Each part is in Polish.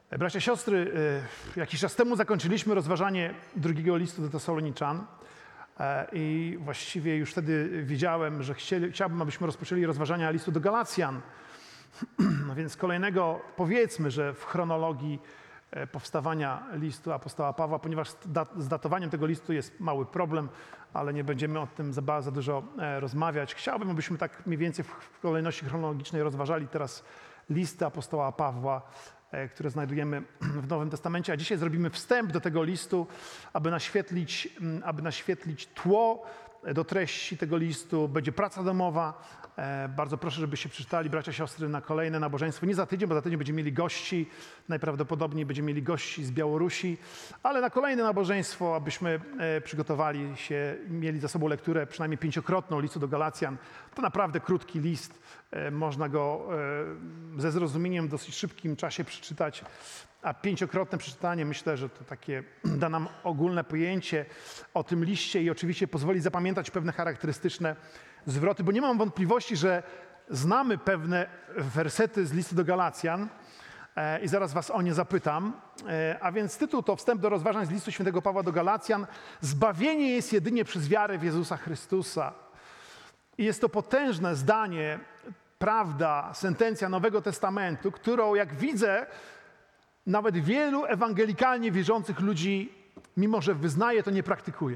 Bracia, siostry, jakiś czas temu zakończyliśmy rozważanie drugiego listu do Tesaloniczan i właściwie już wtedy wiedziałem, że chciałbym, abyśmy rozpoczęli rozważania listu do Galacjan. No więc kolejnego, powiedzmy, że w chronologii powstawania listu apostoła Pawła, ponieważ z datowaniem tego listu jest mały problem, ale nie będziemy o tym za dużo rozmawiać. Chciałbym, abyśmy tak mniej więcej w kolejności chronologicznej rozważali teraz listy apostoła Pawła, które znajdujemy w Nowym Testamencie, a dzisiaj zrobimy wstęp do tego listu, aby naświetlić tło do treści tego listu. Będzie praca domowa. Bardzo proszę, żebyście przeczytali, bracia, siostry, na kolejne nabożeństwo. Nie za tydzień, bo za tydzień będziemy mieli gości. Najprawdopodobniej będziemy mieli gości z Białorusi, ale na kolejne nabożeństwo, abyśmy przygotowali się, mieli za sobą lekturę przynajmniej 5-krotną listu do Galacjan. To naprawdę krótki list. Można go ze zrozumieniem w dosyć szybkim czasie przeczytać, a 5-krotne przeczytanie, myślę, że to takie da nam ogólne pojęcie o tym liście i oczywiście pozwoli zapamiętać pewne charakterystyczne zwroty, bo nie mam wątpliwości, że znamy pewne wersety z listu do Galacjan i zaraz was o nie zapytam. A więc tytuł to Wstęp do rozważań z listu świętego Pawła do Galacjan. Zbawienie jest jedynie przez wiarę w Jezusa Chrystusa. I jest to potężne zdanie, prawda, sentencja Nowego Testamentu, którą, jak widzę, nawet wielu ewangelikalnie wierzących ludzi, mimo że wyznaje, to nie praktykuje.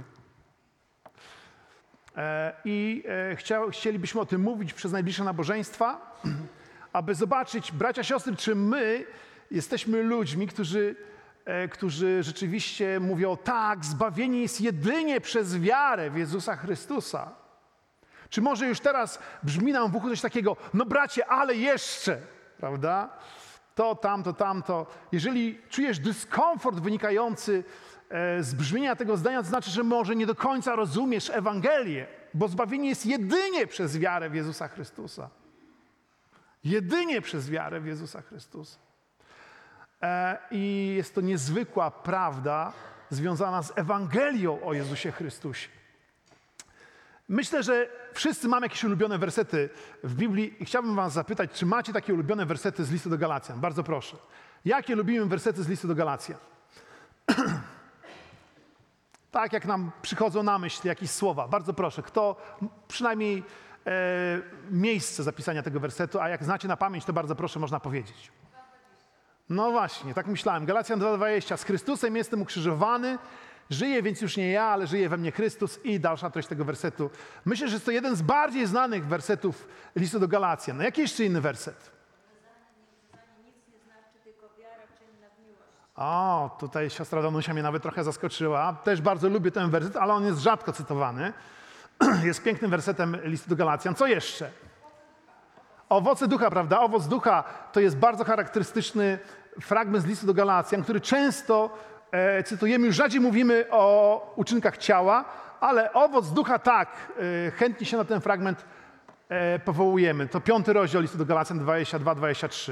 Chcielibyśmy o tym mówić przez najbliższe nabożeństwa, aby zobaczyć, bracia, siostry, czy my jesteśmy ludźmi, którzy rzeczywiście mówią, tak, zbawienie jest jedynie przez wiarę w Jezusa Chrystusa. Czy może już teraz brzmi nam w uchu coś takiego, no bracie, ale jeszcze, prawda? To, tamto. Jeżeli czujesz dyskomfort wynikający z brzmienia tego zdania, to znaczy, że może nie do końca rozumiesz Ewangelię, bo zbawienie jest jedynie przez wiarę w Jezusa Chrystusa. Jedynie przez wiarę w Jezusa Chrystusa. I jest to niezwykła prawda związana z Ewangelią o Jezusie Chrystusie. Myślę, że wszyscy mamy jakieś ulubione wersety w Biblii i chciałbym was zapytać, czy macie takie ulubione wersety z listu do Galacjan? Bardzo proszę. Jakie lubimy wersety z listu do Galacjan? Tak jak nam przychodzą na myśl jakieś słowa. Bardzo proszę, kto przynajmniej miejsce zapisania tego wersetu, a jak znacie na pamięć, to bardzo proszę, można powiedzieć. No właśnie, tak myślałem. Galacjan 2:20. Z Chrystusem jestem ukrzyżowany, żyję więc już nie ja, ale żyje we mnie Chrystus i dalsza treść tego wersetu. Myślę, że jest to jeden z bardziej znanych wersetów listu do Galacjan. No jaki jeszcze inny werset? O, tutaj siostra Danusia mnie nawet trochę zaskoczyła. Też bardzo lubię ten werset, ale on jest rzadko cytowany. Jest pięknym wersetem listu do Galacjan. Co jeszcze? Owoce ducha, prawda? Owoc ducha to jest bardzo charakterystyczny fragment z listu do Galacjan, który często cytujemy, już rzadziej mówimy o uczynkach ciała, ale owoc ducha tak, chętnie się na ten fragment powołujemy. To 5 rozdział listu do Galacjan 22-23.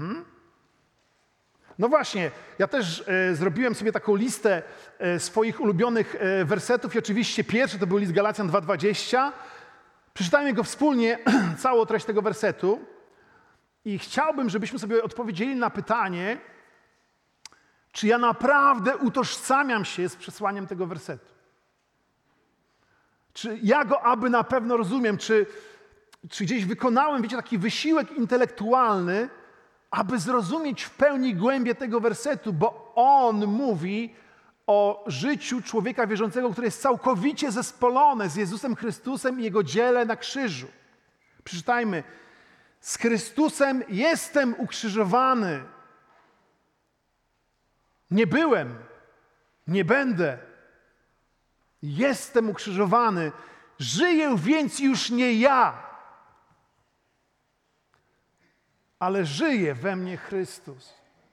No właśnie, ja też zrobiłem sobie taką listę swoich ulubionych wersetów i oczywiście pierwszy to był list Galacjan 2:20. Przeczytajmy go wspólnie, całą treść tego wersetu i chciałbym, żebyśmy sobie odpowiedzieli na pytanie, czy ja naprawdę utożsamiam się z przesłaniem tego wersetu. Czy ja go aby na pewno rozumiem, czy gdzieś wykonałem, wiecie, taki wysiłek intelektualny, aby zrozumieć w pełni głębię tego wersetu, bo on mówi o życiu człowieka wierzącego, które jest całkowicie zespolone z Jezusem Chrystusem i Jego dziele na krzyżu. Przeczytajmy. Z Chrystusem jestem ukrzyżowany. Nie byłem, nie będę. Jestem ukrzyżowany. Żyję więc już nie ja, ale żyje we mnie Chrystus.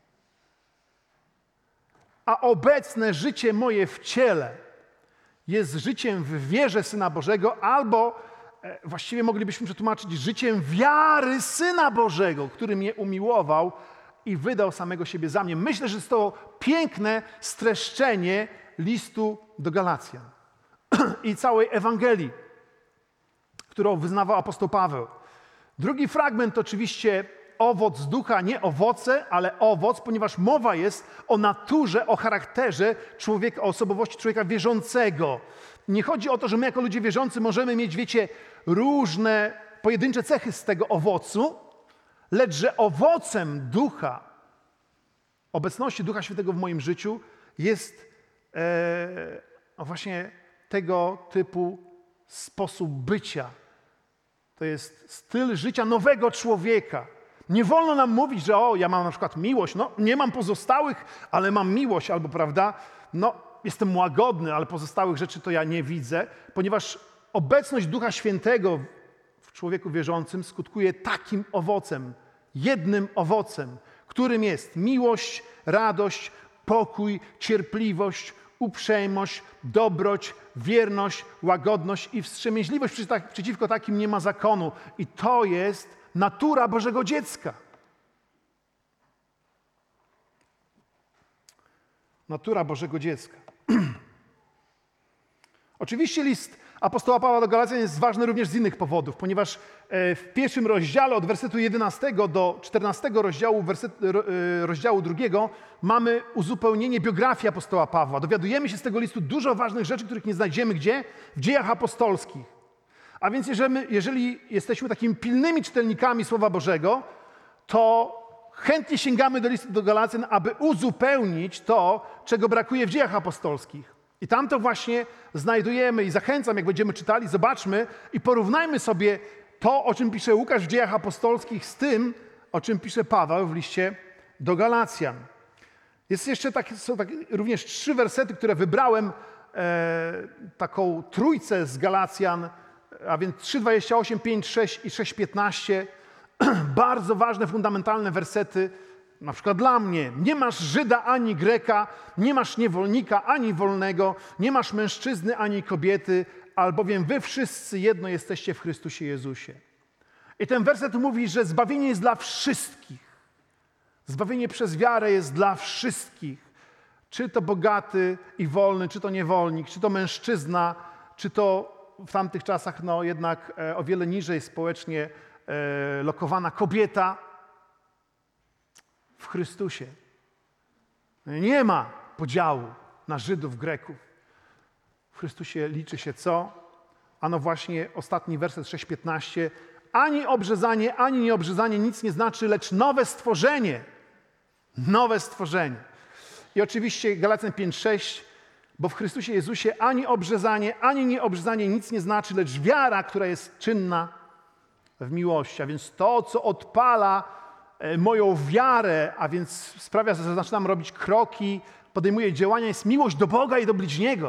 A obecne życie moje w ciele jest życiem w wierze Syna Bożego, albo właściwie moglibyśmy przetłumaczyć życiem wiary Syna Bożego, który mnie umiłował i wydał samego siebie za mnie. Myślę, że jest to piękne streszczenie listu do Galacjan i całej Ewangelii, którą wyznawał apostoł Paweł. Drugi fragment oczywiście owoc ducha, nie owoce, ale owoc, ponieważ mowa jest o naturze, o charakterze człowieka, o osobowości człowieka wierzącego. Nie chodzi o to, że my jako ludzie wierzący możemy mieć, wiecie, różne pojedyncze cechy z tego owocu, lecz że owocem ducha, obecności Ducha Świętego w moim życiu jest właśnie tego typu sposób bycia. To jest styl życia nowego człowieka. Nie wolno nam mówić, że ja mam na przykład miłość, nie mam pozostałych, ale mam miłość, albo prawda, jestem łagodny, ale pozostałych rzeczy to ja nie widzę, ponieważ obecność Ducha Świętego w człowieku wierzącym skutkuje takim owocem, jednym owocem, którym jest miłość, radość, pokój, cierpliwość, uprzejmość, dobroć, wierność, łagodność i wstrzemięźliwość. Przeciwko takim nie ma zakonu. I to jest natura Bożego dziecka. Natura Bożego dziecka. Oczywiście list apostoła Pawła do Galacjan jest ważny również z innych powodów, ponieważ w pierwszym rozdziale od wersetu 11 do 14 rozdziału 2 mamy uzupełnienie biografii apostoła Pawła. Dowiadujemy się z tego listu dużo ważnych rzeczy, których nie znajdziemy gdzie? W dziejach apostolskich. A więc jeżeli jesteśmy takimi pilnymi czytelnikami Słowa Bożego, to chętnie sięgamy do listu do Galacjan, aby uzupełnić to, czego brakuje w dziejach apostolskich. I tam to właśnie znajdujemy i zachęcam, jak będziemy czytali, zobaczmy i porównajmy sobie to, o czym pisze Łukasz w dziejach apostolskich z tym, o czym pisze Paweł w liście do Galacjan. Są również 3 wersety, które wybrałem, taką trójcę z Galacjan, a więc 3:28, 5:6 i 6:15. Bardzo ważne, fundamentalne wersety, na przykład dla mnie. Nie masz Żyda ani Greka, nie masz niewolnika ani wolnego, nie masz mężczyzny ani kobiety, albowiem wy wszyscy jedno jesteście w Chrystusie Jezusie. I ten werset mówi, że zbawienie jest dla wszystkich. Zbawienie przez wiarę jest dla wszystkich. Czy to bogaty i wolny, czy to niewolnik, czy to mężczyzna, czy to w tamtych czasach jednak o wiele niżej społecznie lokowana kobieta. W Chrystusie nie ma podziału na Żydów, Greków. W Chrystusie liczy się co? Ano właśnie ostatni werset 6:15. Ani obrzezanie, ani nieobrzezanie nic nie znaczy, lecz nowe stworzenie. Nowe stworzenie. I oczywiście Galacjan 5:6, bo w Chrystusie Jezusie ani obrzezanie, ani nieobrzezanie nic nie znaczy, lecz wiara, która jest czynna w miłości. A więc to, co odpala moją wiarę, a więc sprawia, że zaczynam robić kroki, podejmuję działania, jest miłość do Boga i do bliźniego.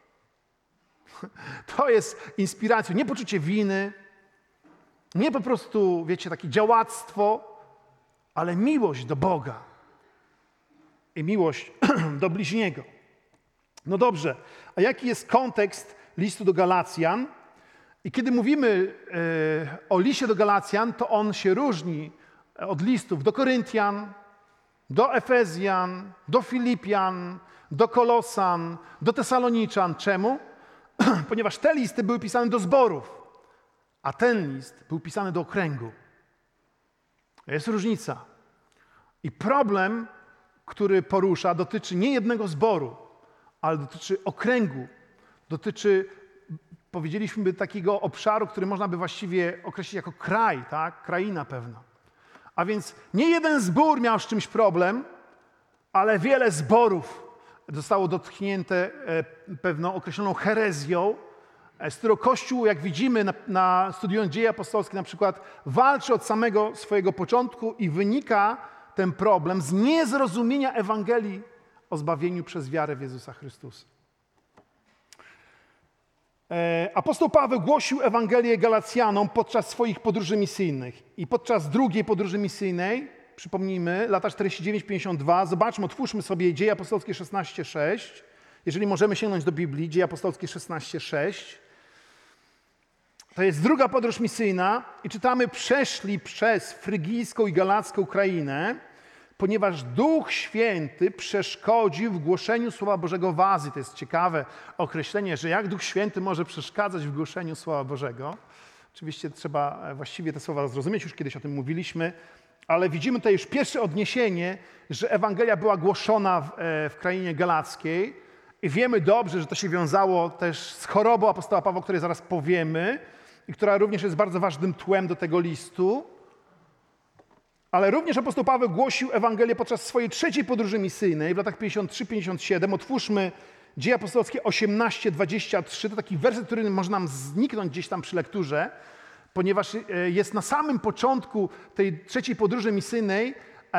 To jest inspiracją, nie poczucie winy, nie po prostu, wiecie, takie działactwo, ale miłość do Boga i miłość do bliźniego. No dobrze, a jaki jest kontekst listu do Galacjan? I kiedy mówimy o liście do Galacjan, to on się różni od listów do Koryntian, do Efezjan, do Filipian, do Kolosan, do Tesaloniczan. Czemu? Ponieważ te listy były pisane do zborów, a ten list był pisany do okręgu. Jest różnica. I problem, który porusza, dotyczy nie jednego zboru, ale dotyczy okręgu. Dotyczy, powiedzieliśmy, takiego obszaru, który można by właściwie określić jako kraj, tak? Kraina pewna. A więc nie jeden zbór miał z czymś problem, ale wiele zborów zostało dotknięte pewną określoną herezją, z którą Kościół, jak widzimy studiując dzieje apostolskie na przykład, walczy od samego swojego początku i wynika ten problem z niezrozumienia Ewangelii o zbawieniu przez wiarę w Jezusa Chrystusa. Apostoł Paweł głosił Ewangelię Galacjanom podczas swoich podróży misyjnych. I podczas drugiej podróży misyjnej, przypomnijmy, lata 49-52, zobaczmy, otwórzmy sobie Dzieje Apostolskie 16:6. Jeżeli możemy sięgnąć do Biblii, Dzieje Apostolskie 16:6. To jest druga podróż misyjna i czytamy, przeszli przez frygijską i galacką krainę, ponieważ Duch Święty przeszkodził w głoszeniu Słowa Bożego w Azji. To jest ciekawe określenie, że jak Duch Święty może przeszkadzać w głoszeniu Słowa Bożego. Oczywiście trzeba właściwie te słowa zrozumieć, już kiedyś o tym mówiliśmy, Ale widzimy tutaj już pierwsze odniesienie, że Ewangelia była głoszona w krainie galackiej i wiemy dobrze, że to się wiązało też z chorobą apostoła Pawła, o której zaraz powiemy i która również jest bardzo ważnym tłem do tego listu. Ale również apostoł Paweł głosił Ewangelię podczas swojej trzeciej podróży misyjnej w latach 53-57. Otwórzmy Dzieje Apostolskie 18-23. To taki werset, który może nam zniknąć gdzieś tam przy lekturze, ponieważ jest na samym początku tej trzeciej podróży misyjnej,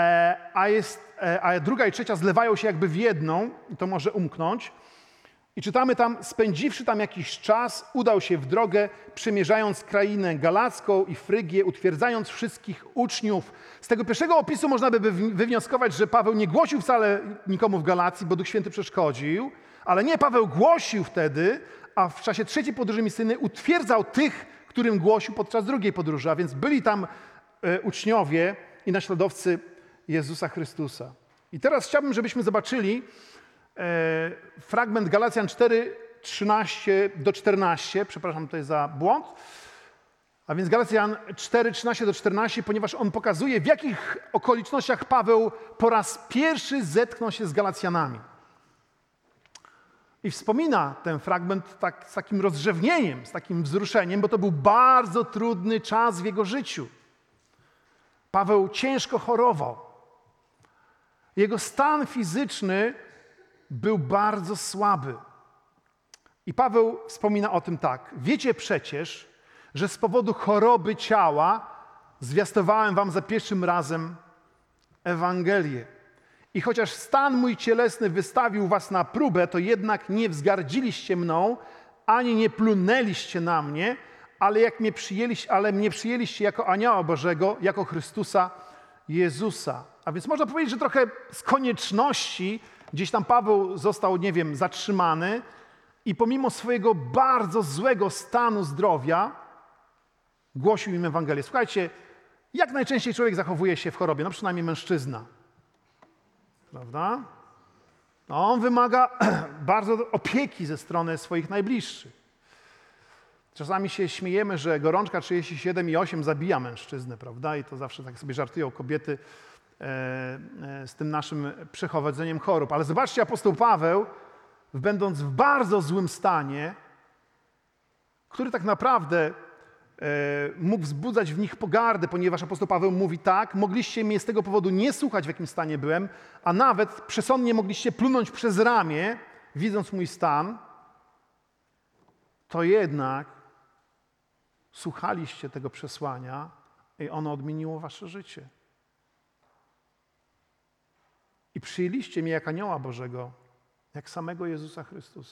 a druga i trzecia zlewają się jakby w jedną, i to może umknąć. I czytamy tam, spędziwszy tam jakiś czas, udał się w drogę, przemierzając krainę galacką i Frygię, utwierdzając wszystkich uczniów. Z tego pierwszego opisu można by wywnioskować, że Paweł nie głosił wcale nikomu w Galacji, bo Duch Święty przeszkodził, ale nie, Paweł głosił wtedy, a w czasie trzeciej podróży misyjnej utwierdzał tych, którym głosił podczas drugiej podróży, a więc byli tam uczniowie i naśladowcy Jezusa Chrystusa. I teraz chciałbym, żebyśmy zobaczyli fragment Galacjan 4, 13-14, przepraszam tutaj za błąd, a więc Galacjan 4, 13-14, ponieważ on pokazuje, w jakich okolicznościach Paweł po raz pierwszy zetknął się z Galacjanami. I wspomina ten fragment z takim rozrzewnieniem, z takim wzruszeniem, bo to był bardzo trudny czas w jego życiu. Paweł ciężko chorował. Jego stan fizyczny był bardzo słaby. I Paweł wspomina o tym tak. Wiecie przecież, że z powodu choroby ciała zwiastowałem wam za pierwszym razem Ewangelię. I chociaż stan mój cielesny wystawił was na próbę, to jednak nie wzgardziliście mną, ani nie plunęliście na mnie, ale mnie przyjęliście jako anioła Bożego, jako Chrystusa Jezusa. A więc można powiedzieć, że trochę z konieczności gdzieś tam Paweł został, nie wiem, zatrzymany i pomimo swojego bardzo złego stanu zdrowia głosił im Ewangelię. Słuchajcie, jak najczęściej człowiek zachowuje się w chorobie? No przynajmniej mężczyzna. Prawda? No, on wymaga bardzo opieki ze strony swoich najbliższych. Czasami się śmiejemy, że gorączka 37,8 zabija mężczyznę, prawda? I to zawsze tak sobie żartują kobiety z tym naszym przechodzeniem chorób. Ale zobaczcie, apostoł Paweł, będąc w bardzo złym stanie, który tak naprawdę mógł wzbudzać w nich pogardę, ponieważ apostoł Paweł mówi tak, mogliście mnie z tego powodu nie słuchać, w jakim stanie byłem, a nawet przesądnie mogliście plunąć przez ramię, widząc mój stan, to jednak słuchaliście tego przesłania i ono odmieniło wasze życie. I przyjęliście mnie jak anioła Bożego, jak samego Jezusa Chrystusa.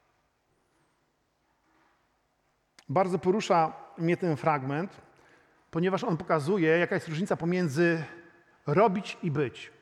Bardzo porusza mnie ten fragment, ponieważ on pokazuje, jaka jest różnica pomiędzy robić i być.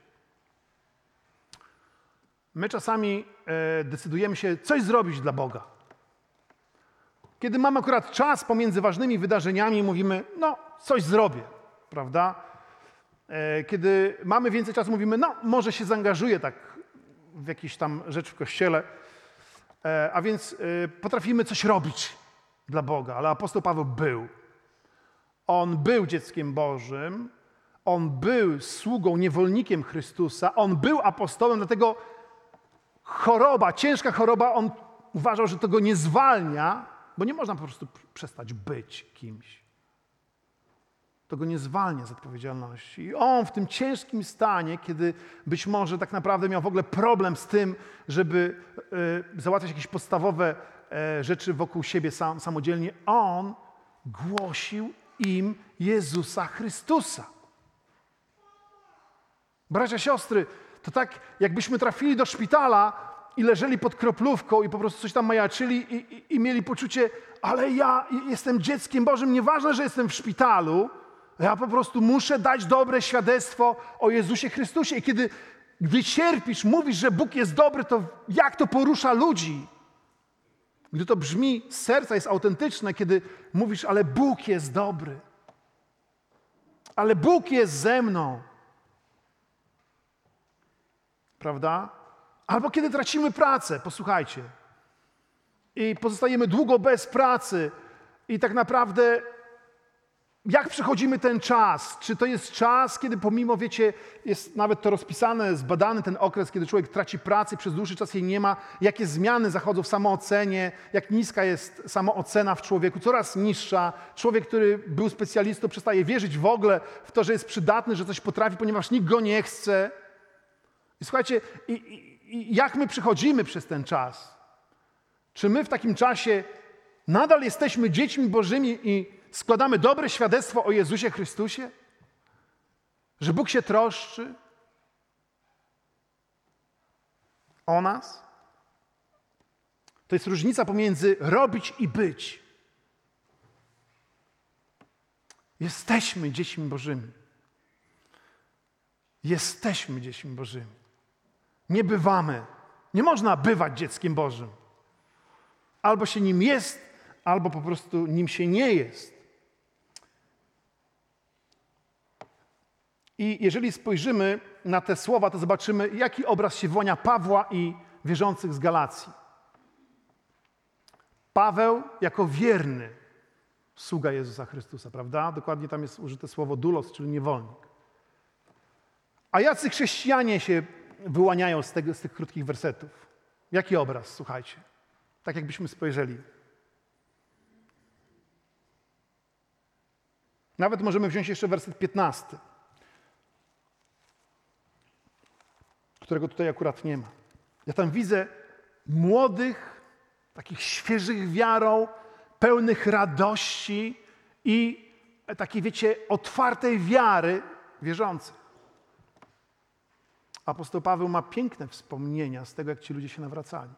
My czasami decydujemy się coś zrobić dla Boga. Kiedy mamy akurat czas pomiędzy ważnymi wydarzeniami, mówimy, no coś zrobię, prawda? Kiedy mamy więcej czasu, mówimy, no może się zaangażuję tak w jakieś tam rzecz w kościele, a więc potrafimy coś robić dla Boga, ale apostoł Paweł był. On był dzieckiem Bożym, on był sługą, niewolnikiem Chrystusa, on był apostołem, dlatego choroba, ciężka choroba, on uważał, że to go nie zwalnia, bo nie można po prostu przestać być kimś. To go nie zwalnia z odpowiedzialności. I on w tym ciężkim stanie, kiedy być może tak naprawdę miał w ogóle problem z tym, żeby załatwiać jakieś podstawowe rzeczy wokół siebie samodzielnie, on głosił im Jezusa Chrystusa. Bracia, siostry, to tak jakbyśmy trafili do szpitala i leżeli pod kroplówką i po prostu coś tam majaczyli i mieli poczucie, ale ja jestem dzieckiem Bożym, nieważne, że jestem w szpitalu, ja po prostu muszę dać dobre świadectwo o Jezusie Chrystusie. I gdy cierpisz, mówisz, że Bóg jest dobry, to jak to porusza ludzi? Gdy to brzmi z serca, jest autentyczne, kiedy mówisz, ale Bóg jest dobry. Ale Bóg jest ze mną. Prawda? Albo kiedy tracimy pracę, posłuchajcie, i pozostajemy długo bez pracy i tak naprawdę Jak przechodzimy ten czas? Czy to jest czas, kiedy pomimo, wiecie, jest nawet to rozpisane, zbadany ten okres, kiedy człowiek traci pracę, przez dłuższy czas jej nie ma, jakie zmiany zachodzą w samoocenie, jak niska jest samoocena w człowieku, coraz niższa. Człowiek, który był specjalistą, przestaje wierzyć w ogóle w to, że jest przydatny, że coś potrafi, ponieważ nikt go nie chce. I słuchajcie, jak my przechodzimy przez ten czas? Czy my w takim czasie nadal jesteśmy dziećmi Bożymi i składamy dobre świadectwo o Jezusie Chrystusie? Że Bóg się troszczy o nas? To jest różnica pomiędzy robić i być. Jesteśmy dziećmi Bożymi. Jesteśmy dziećmi Bożymi. Nie bywamy. Nie można bywać dzieckiem Bożym. Albo się nim jest, albo po prostu nim się nie jest. I jeżeli spojrzymy na te słowa, to zobaczymy, jaki obraz się wyłania Pawła i wierzących z Galacji. Paweł jako wierny sługa Jezusa Chrystusa, prawda? Dokładnie tam jest użyte słowo doulos, czyli niewolnik. A jacy chrześcijanie się wyłaniają z tych krótkich wersetów? Jaki obraz, słuchajcie? Tak jakbyśmy spojrzeli. Nawet możemy wziąć jeszcze werset 15, którego tutaj akurat nie ma. Ja tam widzę młodych, takich świeżych wiarą, pełnych radości i takiej, wiecie, otwartej wiary wierzących. Apostoł Paweł ma piękne wspomnienia z tego, jak ci ludzie się nawracali.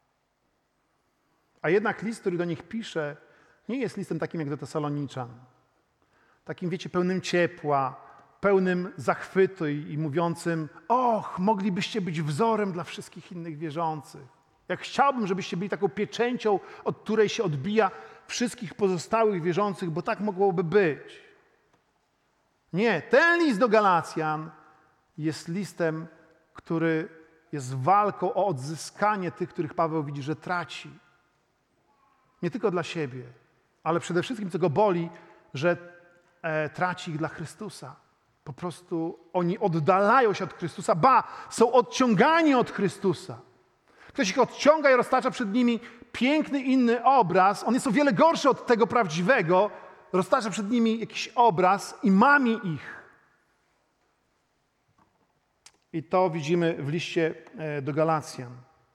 A jednak list, który do nich pisze, nie jest listem takim jak do Tesaloniczan. Takim, wiecie, pełnym ciepła, pełnym zachwytu i mówiącym: och, moglibyście być wzorem dla wszystkich innych wierzących. Jak chciałbym, żebyście byli taką pieczęcią, od której się odbija wszystkich pozostałych wierzących, bo tak mogłoby być. Nie, ten list do Galacjan jest listem, który jest walką o odzyskanie tych, których Paweł widzi, że traci. Nie tylko dla siebie, ale przede wszystkim, co go boli, że traci ich dla Chrystusa. Po prostu oni oddalają się od Chrystusa, są odciągani od Chrystusa. Ktoś ich odciąga i roztacza przed nimi piękny inny obraz. On jest o wiele gorszy od tego prawdziwego. Roztacza przed nimi jakiś obraz i mami ich. I to widzimy w liście do Galacjan.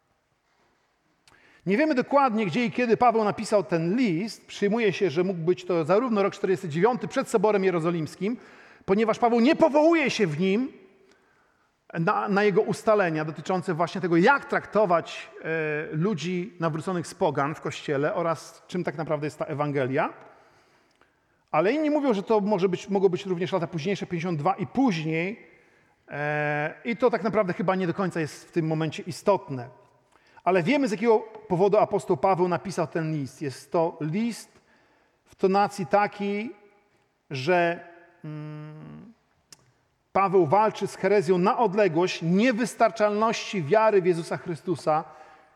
Nie wiemy dokładnie, gdzie i kiedy Paweł napisał ten list. Przyjmuje się, że mógł być to zarówno rok 49 przed Soborem Jerozolimskim, ponieważ Paweł nie powołuje się w nim na jego ustalenia dotyczące właśnie tego, jak traktować ludzi nawróconych z pogan w Kościele oraz czym tak naprawdę jest ta Ewangelia. Ale inni mówią, że to mogło być również lata późniejsze, 52 i później. I to tak naprawdę chyba nie do końca jest w tym momencie istotne. Ale wiemy, z jakiego powodu apostoł Paweł napisał ten list. Jest to list w tonacji takiej, że Paweł walczy z herezją na odległość niewystarczalności wiary w Jezusa Chrystusa,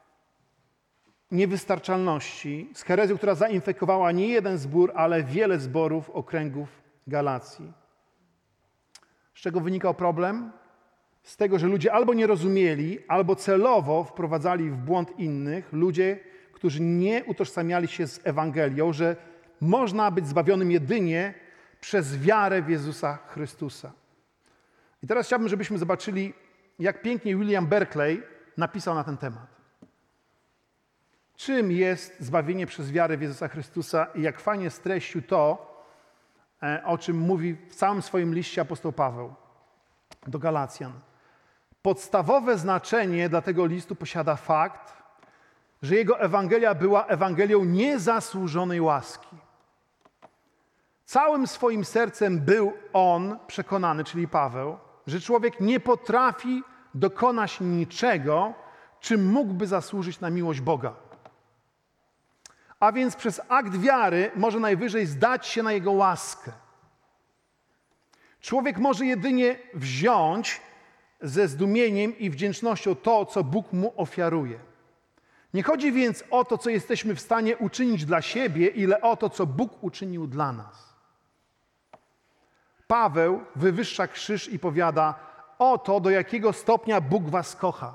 niewystarczalności, z herezją, która zainfekowała nie jeden zbór, ale wiele zborów, okręgów Galacji. Z czego wynikał problem? Z tego, że ludzie albo nie rozumieli, albo celowo wprowadzali w błąd innych, ludzie, którzy nie utożsamiali się z Ewangelią, że można być zbawionym jedynie przez wiarę w Jezusa Chrystusa. I teraz chciałbym, żebyśmy zobaczyli, jak pięknie William Barclay napisał na ten temat. Czym jest zbawienie przez wiarę w Jezusa Chrystusa i jak fajnie streścił to, o czym mówi w całym swoim liście apostoł Paweł do Galacjan. Podstawowe znaczenie dla tego listu posiada fakt, że jego Ewangelia była Ewangelią niezasłużonej łaski. Całym swoim sercem był on przekonany, czyli Paweł, że człowiek nie potrafi dokonać niczego, czym mógłby zasłużyć na miłość Boga. A więc przez akt wiary może najwyżej zdać się na Jego łaskę. Człowiek może jedynie wziąć ze zdumieniem i wdzięcznością to, co Bóg mu ofiaruje. Nie chodzi więc o to, co jesteśmy w stanie uczynić dla siebie, ile o to, co Bóg uczynił dla nas. Paweł wywyższa krzyż i powiada: oto do jakiego stopnia Bóg was kocha.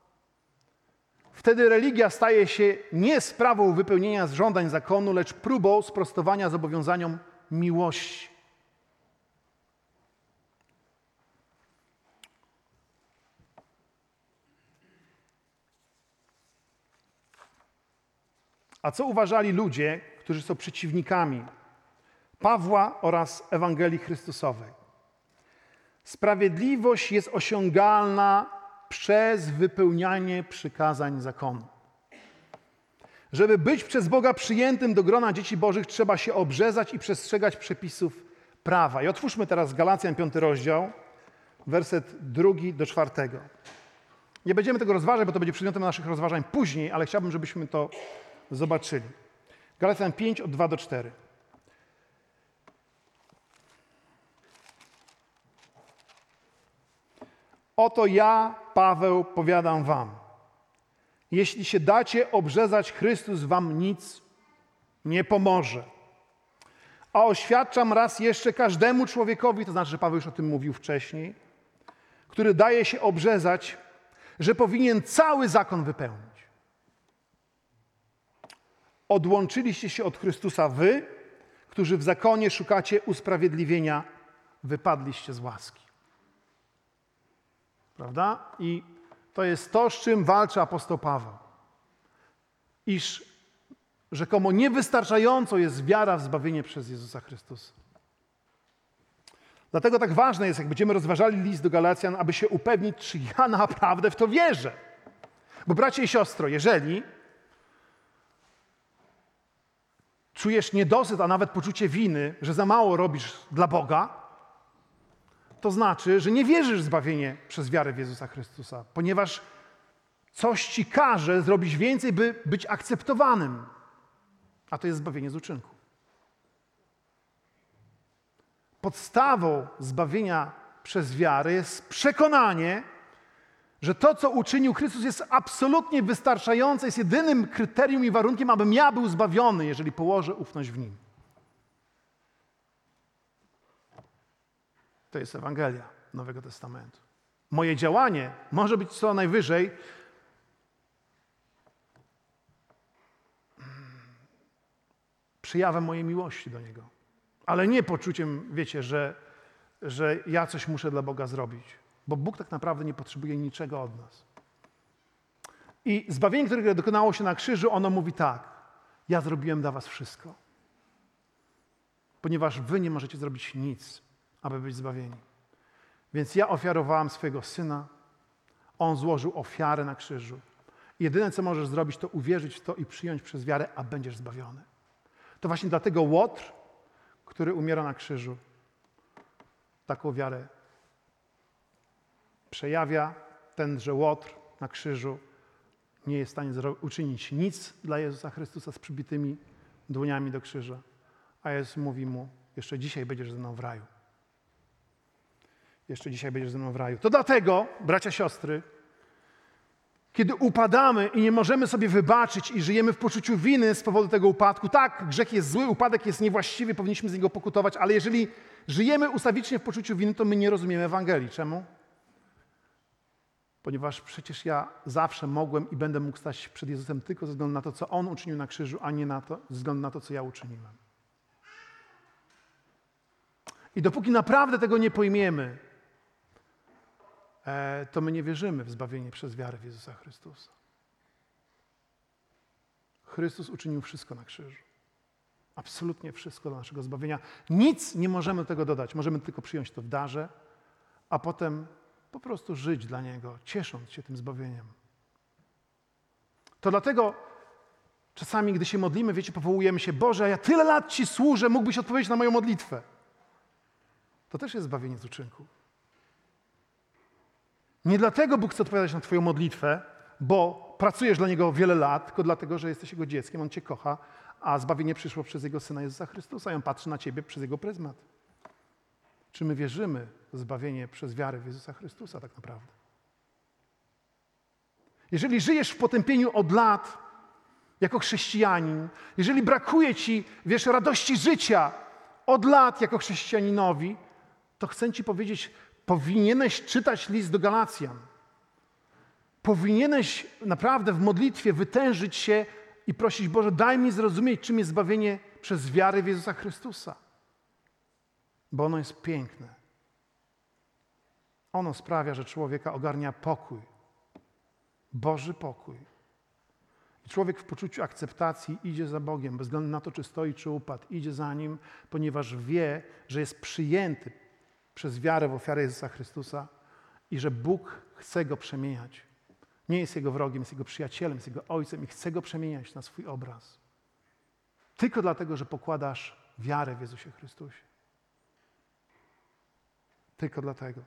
Wtedy religia staje się nie sprawą wypełnienia żądań zakonu, lecz próbą sprostowania zobowiązaniom miłości. A co uważali ludzie, którzy są przeciwnikami Pawła oraz Ewangelii Chrystusowej? Sprawiedliwość jest osiągalna przez wypełnianie przykazań zakonu. Żeby być przez Boga przyjętym do grona dzieci Bożych, trzeba się obrzezać i przestrzegać przepisów prawa. I otwórzmy teraz Galacjan 5 rozdział, werset 2-4. Nie będziemy tego rozważać, bo to będzie przedmiotem naszych rozważań później, ale chciałbym, żebyśmy to zobaczyli. Galacjan 5, od 2-4. Oto ja, Paweł, powiadam wam. Jeśli się dacie obrzezać, Chrystus wam nic nie pomoże. A oświadczam raz jeszcze każdemu człowiekowi, to znaczy, że Paweł już o tym mówił wcześniej, który daje się obrzezać, że powinien cały zakon wypełnić. Odłączyliście się od Chrystusa wy, którzy w zakonie szukacie usprawiedliwienia, wypadliście z łaski. Prawda? I to jest to, z czym walczy apostoł Paweł. Iż rzekomo niewystarczająco jest wiara w zbawienie przez Jezusa Chrystusa. Dlatego tak ważne jest, jak będziemy rozważali list do Galacjan, aby się upewnić, czy ja naprawdę w to wierzę. Bo bracie i siostro, jeżeli czujesz niedosyt, a nawet poczucie winy, że za mało robisz dla Boga, to znaczy, że nie wierzysz w zbawienie przez wiarę w Jezusa Chrystusa, ponieważ coś ci każe zrobić więcej, by być akceptowanym. A to jest zbawienie z uczynku. Podstawą zbawienia przez wiarę jest przekonanie, że to, co uczynił Chrystus, jest absolutnie wystarczające, jest jedynym kryterium i warunkiem, abym ja był zbawiony, jeżeli położę ufność w Nim. To jest Ewangelia Nowego Testamentu. Moje działanie może być co najwyżej przejawem mojej miłości do Niego. Ale nie poczuciem, wiecie, że ja coś muszę dla Boga zrobić. Bo Bóg tak naprawdę nie potrzebuje niczego od nas. I zbawienie, które dokonało się na krzyżu, ono mówi tak: ja zrobiłem dla was wszystko. Ponieważ wy nie możecie zrobić nic, aby być zbawieni. Więc ja ofiarowałem swojego Syna, On złożył ofiarę na krzyżu. Jedyne, co możesz zrobić, to uwierzyć w to i przyjąć przez wiarę, a będziesz zbawiony. To właśnie dlatego Łotr, który umiera na krzyżu, taką wiarę przejawia. Tenże Łotr na krzyżu nie jest w stanie uczynić nic dla Jezusa Chrystusa z przybitymi dłoniami do krzyża. A Jezus mówi mu: jeszcze dzisiaj będziesz ze mną w raju. Jeszcze dzisiaj będziesz ze mną w raju. To dlatego, bracia, siostry, kiedy upadamy i nie możemy sobie wybaczyć i żyjemy w poczuciu winy z powodu tego upadku, tak, grzech jest zły, upadek jest niewłaściwy, powinniśmy z niego pokutować, ale jeżeli żyjemy ustawicznie w poczuciu winy, to my nie rozumiemy Ewangelii. Czemu? Ponieważ przecież ja zawsze mogłem i będę mógł stać przed Jezusem tylko ze względu na to, co On uczynił na krzyżu, a nie ze względu na to, co ja uczyniłem. I dopóki naprawdę tego nie pojmiemy, to my nie wierzymy w zbawienie przez wiarę w Jezusa Chrystusa. Chrystus uczynił wszystko na krzyżu. Absolutnie wszystko dla naszego zbawienia. Nic nie możemy do tego dodać. Możemy tylko przyjąć to w darze, a potem po prostu żyć dla Niego, ciesząc się tym zbawieniem. To dlatego czasami, gdy się modlimy, wiecie, powołujemy się: Boże, ja tyle lat Ci służę, mógłbyś odpowiedzieć na moją modlitwę. To też jest zbawienie z uczynku. Nie dlatego Bóg chce odpowiadać na Twoją modlitwę, bo pracujesz dla Niego wiele lat, tylko dlatego, że jesteś Jego dzieckiem, On Cię kocha, a zbawienie przyszło przez Jego Syna Jezusa Chrystusa i On patrzy na Ciebie przez Jego pryzmat. Czy my wierzymy w zbawienie przez wiarę w Jezusa Chrystusa tak naprawdę? Jeżeli żyjesz w potępieniu od lat jako chrześcijanin, jeżeli brakuje Ci, wiesz, radości życia od lat jako chrześcijaninowi, to chcę ci powiedzieć, powinieneś czytać list do Galacjan. Powinieneś naprawdę w modlitwie wytężyć się i prosić: Boże, daj mi zrozumieć, czym jest zbawienie przez wiarę w Jezusa Chrystusa. Bo ono jest piękne. Ono sprawia, że człowieka ogarnia pokój. Boży pokój. I człowiek w poczuciu akceptacji idzie za Bogiem, bez względu na to, czy stoi, czy upadł. Idzie za Nim, ponieważ wie, że jest przyjęty przez wiarę w ofiarę Jezusa Chrystusa i że Bóg chce go przemieniać. Nie jest jego wrogiem, jest jego przyjacielem, jest jego ojcem i chce go przemieniać na swój obraz. Tylko dlatego, że pokładasz wiarę w Jezusie Chrystusie. Tylko dlatego.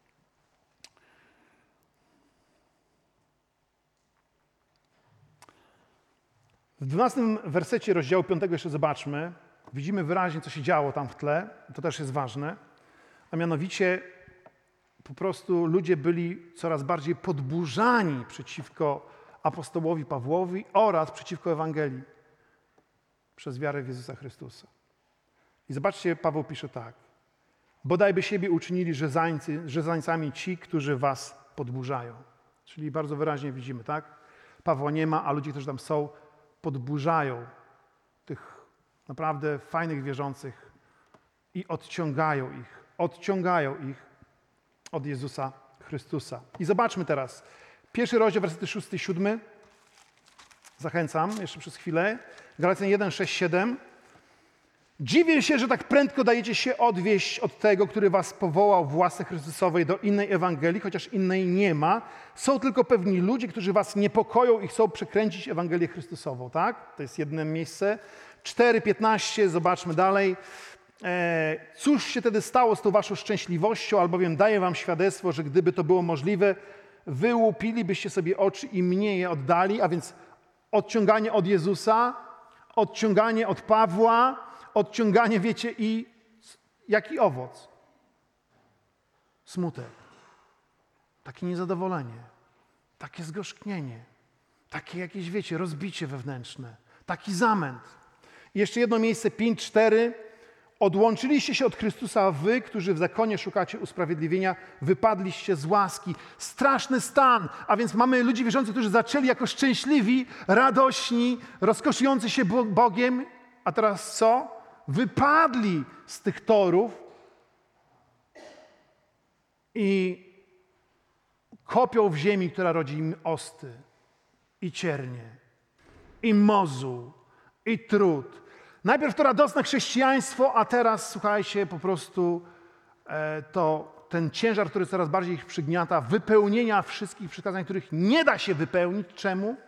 W 12 wersecie rozdziału 5 jeszcze zobaczmy. Widzimy wyraźnie, co się działo tam w tle. To też jest ważne. A mianowicie po prostu ludzie byli coraz bardziej podburzani przeciwko apostołowi Pawłowi oraz przeciwko Ewangelii przez wiarę w Jezusa Chrystusa. I zobaczcie, Paweł pisze tak. Bodaj by siebie uczynili rzezańcami ci, którzy was podburzają. Czyli bardzo wyraźnie widzimy, tak? Pawła nie ma, a ludzie, którzy tam są, podburzają tych naprawdę fajnych wierzących i odciągają ich od Jezusa Chrystusa. I zobaczmy teraz. 1 rozdział, wersety 6 i 7. Zachęcam jeszcze przez chwilę. Galacjan 1, 6, 7. Dziwię się, że tak prędko dajecie się odwieść od tego, który was powołał w łasce Chrystusowej do innej Ewangelii, chociaż innej nie ma. Są tylko pewni ludzie, którzy was niepokoją i chcą przekręcić Ewangelię Chrystusową, tak? To jest jedno miejsce. 4:15, zobaczmy dalej. Cóż się wtedy stało z tą waszą szczęśliwością, albowiem daję wam świadectwo, że gdyby to było możliwe, wyłupilibyście sobie oczy i mnie je oddali, a więc odciąganie od Jezusa, odciąganie od Pawła, odciąganie, wiecie, i jaki owoc? Smutek, takie niezadowolenie, takie zgorzknienie, takie jakieś, wiecie, rozbicie wewnętrzne, taki zamęt. I jeszcze jedno miejsce, 5:4. Odłączyliście się od Chrystusa wy, którzy w zakonie szukacie usprawiedliwienia, wypadliście z łaski. Straszny stan. A więc mamy ludzi wierzących, którzy zaczęli jako szczęśliwi, radośni, rozkoszujący się Bogiem, a teraz co? Wypadli z tych torów i kopią w ziemi, która rodzi im osty i ciernie, i mozu, i trud. Najpierw to radosne chrześcijaństwo, a teraz, słuchajcie, po prostu ten ciężar, który coraz bardziej ich przygniata, wypełnienia wszystkich przykazań, których nie da się wypełnić. Czemu?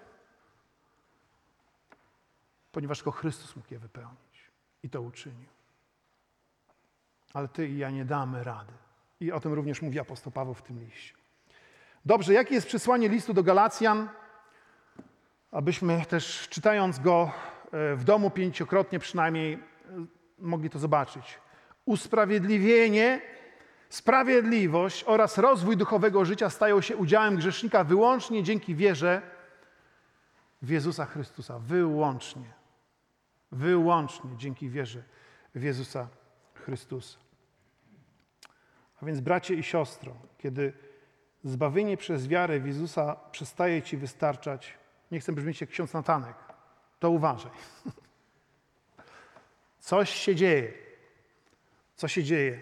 Ponieważ tylko Chrystus mógł je wypełnić i to uczynił. Ale ty i ja nie damy rady. I o tym również mówi apostoł Paweł w tym liście. Dobrze, jakie jest przesłanie listu do Galacjan? Abyśmy też, czytając go w domu 5-krotnie przynajmniej, mogli to zobaczyć. Usprawiedliwienie, sprawiedliwość oraz rozwój duchowego życia stają się udziałem grzesznika wyłącznie dzięki wierze w Jezusa Chrystusa. Wyłącznie dzięki wierze w Jezusa Chrystusa. A więc, bracie i siostro, kiedy zbawienie przez wiarę w Jezusa przestaje ci wystarczać, nie chcę brzmieć jak ksiądz Natanek, to uważaj. Coś się dzieje. Co się dzieje?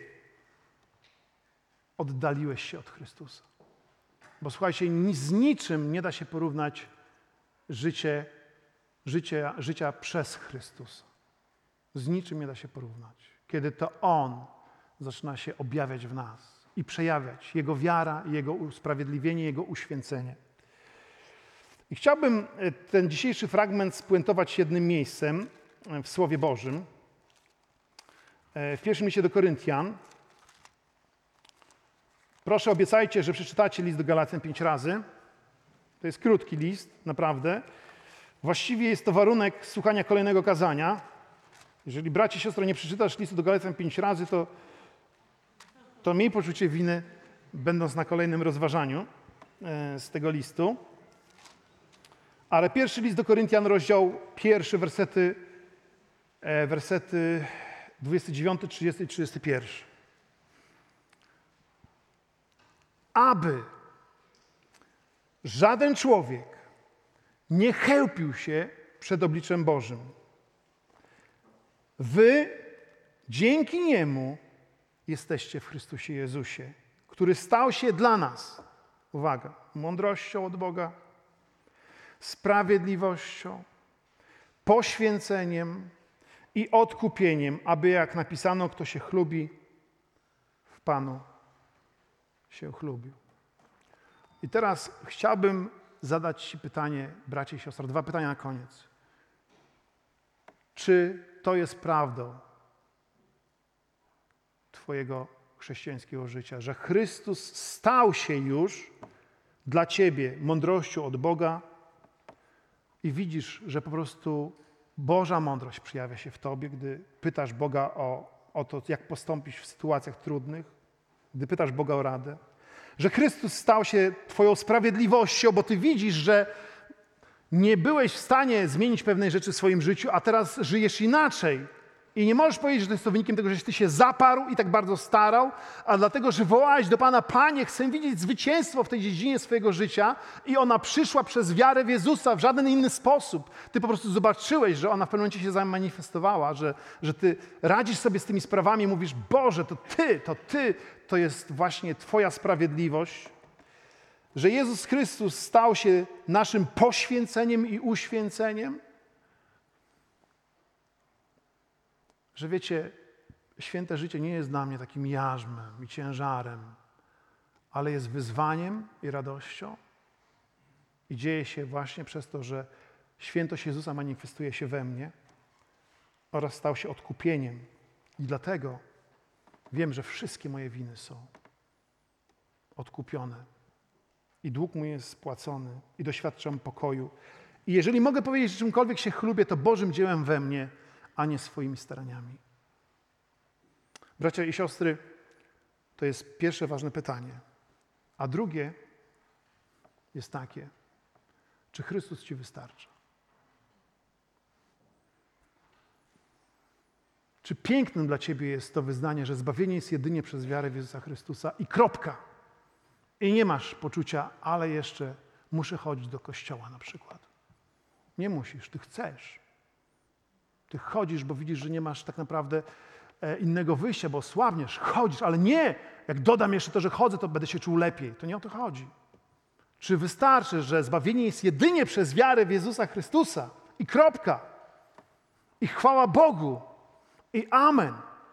Oddaliłeś się od Chrystusa. Bo słuchajcie, z niczym nie da się porównać życia przez Chrystusa. Z niczym nie da się porównać. Kiedy to On zaczyna się objawiać w nas i przejawiać Jego wiara, Jego usprawiedliwienie, Jego uświęcenie. I chciałbym ten dzisiejszy fragment spuentować jednym miejscem w Słowie Bożym. W pierwszym liście do Koryntian. Proszę, obiecajcie, że przeczytacie list do Galacjan 5 razy. To jest krótki list, naprawdę. Właściwie jest to warunek słuchania kolejnego kazania. Jeżeli, bracie i siostro, nie przeczytasz listu do Galacjan 5 razy, to miej poczucie winy, będąc na kolejnym rozważaniu z tego listu. Ale pierwszy list do Koryntian, rozdział 1, wersety 29, 30 i 31. aby żaden człowiek nie chełpił się przed obliczem Bożym. Wy dzięki Niemu jesteście w Chrystusie Jezusie, który stał się dla nas, uwaga, mądrością od Boga, sprawiedliwością, poświęceniem i odkupieniem, aby jak napisano, kto się chlubi, w Panu się chlubił. I teraz chciałbym zadać Ci pytanie, bracie i siostry, 2 pytania na koniec. Czy to jest prawdą Twojego chrześcijańskiego życia, że Chrystus stał się już dla Ciebie mądrością od Boga i widzisz, że po prostu Boża mądrość przejawia się w Tobie, gdy pytasz Boga o to, jak postąpić w sytuacjach trudnych, gdy pytasz Boga o radę, że Chrystus stał się Twoją sprawiedliwością, bo Ty widzisz, że nie byłeś w stanie zmienić pewnej rzeczy w swoim życiu, a teraz żyjesz inaczej. I nie możesz powiedzieć, że to jest to wynikiem tego, że Ty się zaparł i tak bardzo starał, a dlatego, że wołałeś do Pana: Panie, chcę widzieć zwycięstwo w tej dziedzinie swojego życia, i ona przyszła przez wiarę w Jezusa w żaden inny sposób. Ty po prostu zobaczyłeś, że ona w pewnym momencie się zamanifestowała, że Ty radzisz sobie z tymi sprawami i mówisz: Boże, to jest właśnie Twoja sprawiedliwość. Że Jezus Chrystus stał się naszym poświęceniem i uświęceniem. Że wiecie, święte życie nie jest dla mnie takim jarzmem i ciężarem, ale jest wyzwaniem i radością. I dzieje się właśnie przez to, że świętość Jezusa manifestuje się we mnie oraz stał się odkupieniem. I dlatego wiem, że wszystkie moje winy są odkupione. I dług mój jest spłacony i doświadczam pokoju. I jeżeli mogę powiedzieć, że czymkolwiek się chlubię, to Bożym dziełem we mnie, a nie swoimi staraniami. Bracia i siostry, to jest pierwsze ważne pytanie. A drugie jest takie: czy Chrystus Ci wystarcza? Czy pięknym dla Ciebie jest to wyznanie, że zbawienie jest jedynie przez wiarę w Jezusa Chrystusa i kropka. I nie masz poczucia, ale jeszcze muszę chodzić do kościoła na przykład. Nie musisz, Ty chcesz. Ty chodzisz, bo widzisz, że nie masz tak naprawdę innego wyjścia, bo słabniesz, chodzisz, ale nie, jak dodam jeszcze to, że chodzę, to będę się czuł lepiej. To nie o to chodzi. Czy wystarczy, że zbawienie jest jedynie przez wiarę w Jezusa Chrystusa i kropka. I chwała Bogu. I amen.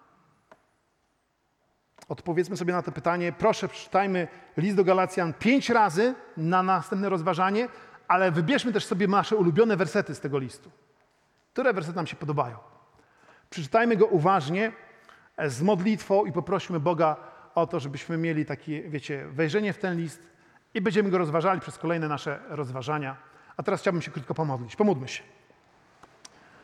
Odpowiedzmy sobie na to pytanie. Proszę, przeczytajmy list do Galacjan 5 razy na następne rozważanie, ale wybierzmy też sobie nasze ulubione wersety z tego listu. Które wersety nam się podobają? Przeczytajmy go uważnie, z modlitwą i poprośmy Boga o to, żebyśmy mieli takie, wiecie, wejrzenie w ten list i będziemy go rozważali przez kolejne nasze rozważania. A teraz chciałbym się krótko pomodlić. Pomódlmy się.